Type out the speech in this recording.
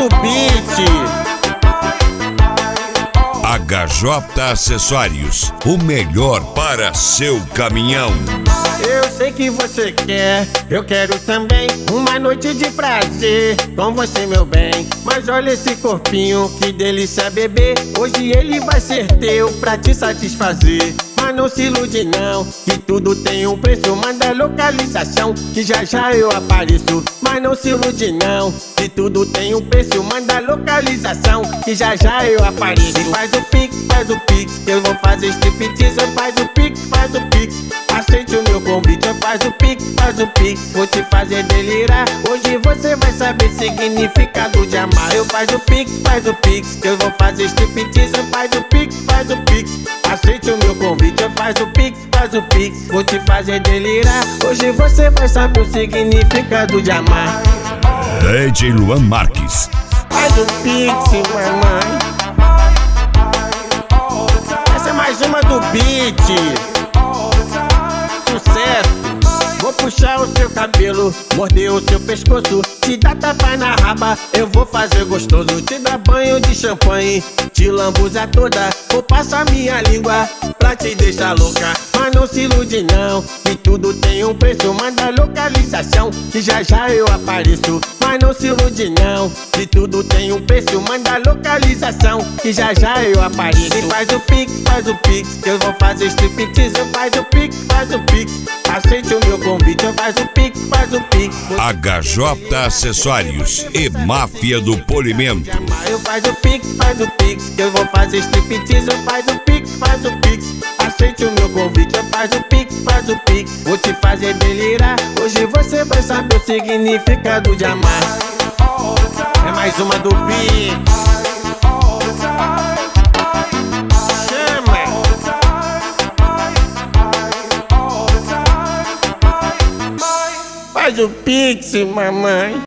do beat. HJ Acessórios, o melhor para seu caminhão. Eu sei que você quer, eu quero também uma noite de prazer com você, meu bem. Mas olha esse corpinho, que delícia, bebê. Hoje ele vai ser teu pra te satisfazer. Mas não se ilude não, que tudo tem um preço. Manda localização, que já já eu apareço. Mas não se ilude não, que tudo tem um preço. Manda localização, que já já eu apareço. Faz o pix, que eu vou fazer striptease. Faz o pix, aceite o meu convite. Faz o pix, vou te fazer delirar. Hoje você vai saber significado de amar. Eu faz o pix, que eu vou fazer striptease. Faz o pix, aceite o meu convite. Faz o pix, vou te fazer delirar. Hoje você vai saber o significado de amar. DJ Luan Marques. Faz o pix, mamãe. Essa é mais uma do beat. Sucesso. Vou puxar o seu cabelo, morder o seu pescoço, te dar tapa na raba, eu vou fazer gostoso. Te dar banho de champanhe, te lambuzar toda. Vou passar minha língua pra te deixar louca. Mas não se ilude não, que tudo tem um preço. Manda localização, que já já eu apareço. Mas não se ilude não, que tudo tem um preço. Manda localização, que já já eu apareço. E faz o pix, que eu vou fazer striptease. Faz o pix, aceite o meu convite. Faz o pix. HJ Acessórios e Máfia do Polimento. Eu faz o pix, que eu vou fazer striptease. Faz o pix, aceite o meu convite. Faz o pix, vou te fazer delirar. Hoje você vai saber o significado de amar. É mais uma do beat. Chama. Faz o pix, mamãe.